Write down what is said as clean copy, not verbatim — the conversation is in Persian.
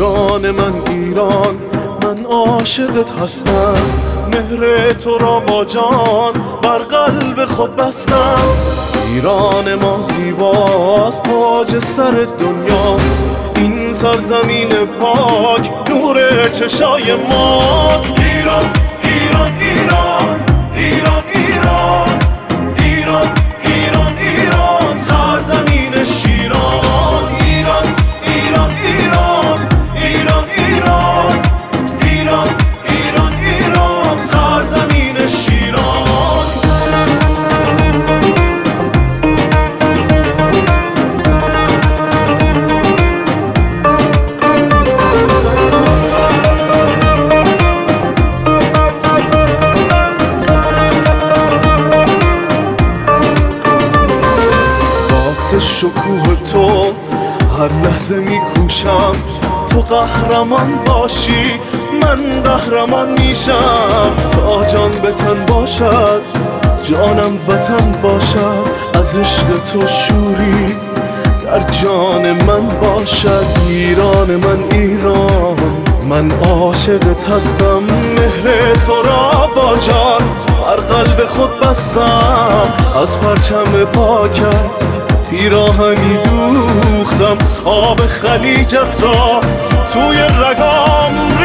ایران من ایران، من عاشقت هستم. مهر تو را با جان بر قلب خود بستم. ایران ما زیباست، تاج سر دنیاست. این سرزمین پاک نور چشای ماست. ایران ایران ایران ایران ایران ایران ایران ایران سرزمین شیران. ایران ایران ایران ایران ایران ایران ایران ایران سرزمین شیران. شکوه تو هر لحظه میکوشم، تو قهرمان باشی من قهرمان میشم. تا جان به تن باشد جانم وطن باشد، از عشق تو شوری در جان من باشد. ایران من ایران، من عاشقت هستم. مهر تو را با جان بر قلب خود بستم. از پرچم پاکت پیراهنی دوختم، آب خلیجت را توی رگام